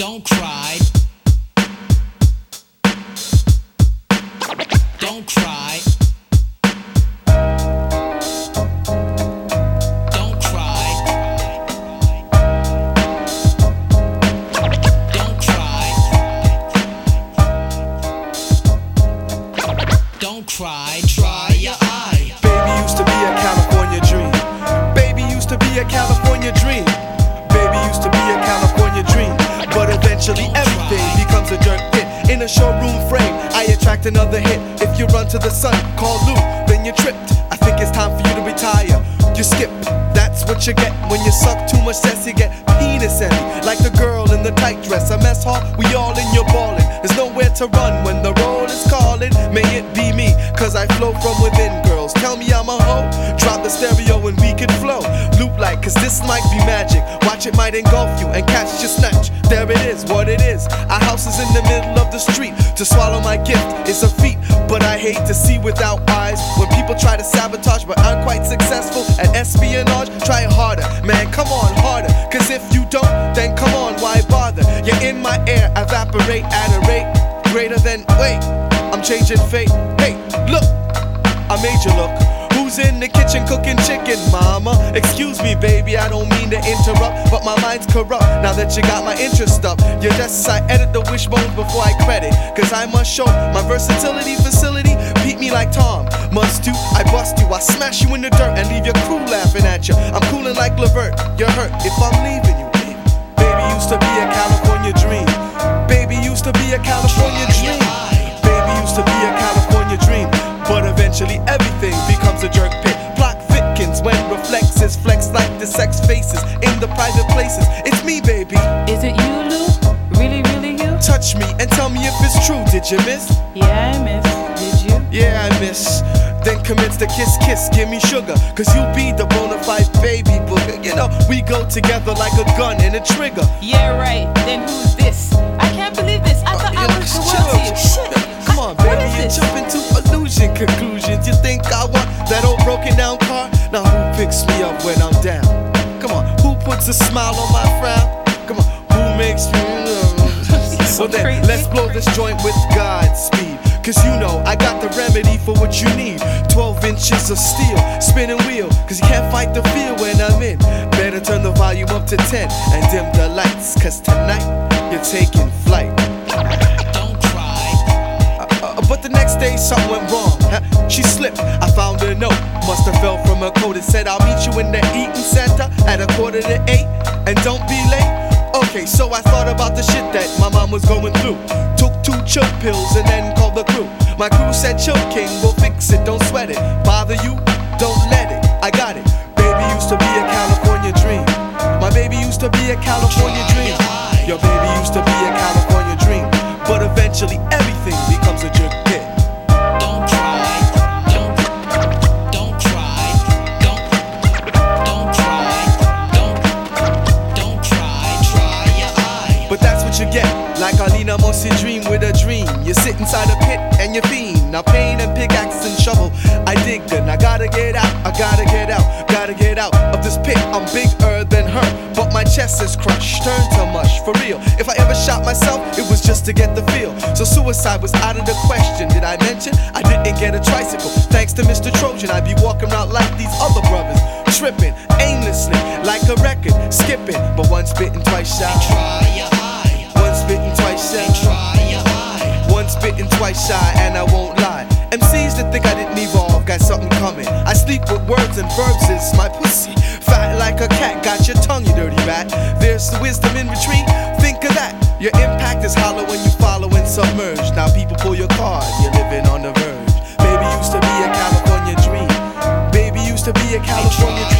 Don't cry. Don't cry. Don't cry. Don't cry. Don't cry. Dry your eye. Baby used to be a California dream. Baby used to be a California dream. Baby used to be a California dream. But eventually everything becomes a jerk hit. In a showroom frame, I attract another hit. If you run to the sun, call Lou, then you tripped. I think it's time for you to retire. You skip, that's what you get. When you suck too much cess, you get penis heavy. Like the girl in the tight dress. A mess hall, we all in your ballin'. There's nowhere to run when the roll is calling. May it be me, cause I flow from within. Girls tell me I'm a hoe. Drop the stereo and we can flow. Loop like, cause this might be magic. Watch it might engulf you and catch your snatch. There it is, what it is. Our house is in the middle of the street. To swallow my gift is a feat, but I hate to see without eyes. When people try to sabotage but aren't quite successful at espionage, try harder, man, come on, harder. Cause if you don't, then come on, why bother? You're in my air, evaporate at a rate greater than, wait, I'm changing fate. Hey, look, I made you look. Who's in the kitchen cooking chicken, mama? Excuse me, baby, I don't mean to interrupt, but my mind's corrupt now that you got my interest up. You just, I edit the wishbones before I credit, cause I must show my versatility facility. Beat me like Tom, must do, I bust you, I smash you in the dirt and leave your crew laughing at you. I'm coolin' like Levert, you're hurt if I'm leaving you. Baby used to be a California dream. Baby used to be a California dream. Baby used to be a California dream. But eventually everything becomes a jerk pit. Plot thickens when reflexes flex like the sex faces in the private places. It's me, baby. Is it you, Lou? Really, really you? Touch me and tell me if it's true. Did you miss? Yeah, I miss. Did you? Yeah, I miss. Then commence the kiss, kiss, give me sugar. Cause you be the bona fide baby booger. You know, we go together like a gun and a trigger. Yeah, right. Then who's this? I can't believe this. I thought I was the one to you. Shit. Come on, baby, you jump into illusion conclusions. You think I want that old broken down car? Now who picks me up when I'm down? Come on, who puts a smile on my frown? Come on, who makes me So well then, crazy. let's blow this joint with Godspeed. Cause you know, I got the remedy for what you need. 12 inches of steel, spinning wheel. Cause you can't fight the feel when I'm in. Better turn the volume up to 10 and dim the lights. Cause tonight, you're taking flight. But the next day something went wrong. She slipped, I found a note. Must have fell from her coat. It said I'll meet you in the eating center at 7:45 and don't be late. Okay, so I thought about the shit that my mom was going through. Took 2 chill pills and then called the crew. My crew said chill king, we'll fix it, don't sweat it. Bother you, don't let it, I got it. Baby used to be a California dream. My baby used to be a California dream. Your baby used to be a California dream. But eventually everything becomes a jerk hit. Don't cry. Don't cry. Don't cry. Don't cry. Dry your eye. But that's what you get. Like Alina Mosi dream with a dream. You sit inside a pit and you fiend. Now pain and pickaxe and shovel. I dig good. Now gotta get out. I gotta get out. Gotta get out of this pit. I'm bigger than her, but my chest is crushed. Turn to mush for real. If I ever shot myself, it was just to get the feel. So suicide was out of the question. Did I mention I didn't get a tricycle? Thanks to Mr. Trojan, I'd be walking around like these other brothers, tripping aimlessly like a record, skipping. But once bitten, twice shy. Dry your eye. Once bitten, twice shy. Dry your eye. Once bitten, twice shy, and I won't lie. MCs that think I didn't evolve got something coming. I sleep with words and verbs, it's my pussy. Fat like a cat, got your tongue, you dirty rat. There's the wisdom in retreat, think of that. Your impact is hollow when you follow and submerge. Now people pull your card, you're living on the verge. Baby used to be a California dream. Baby used to be a California dream.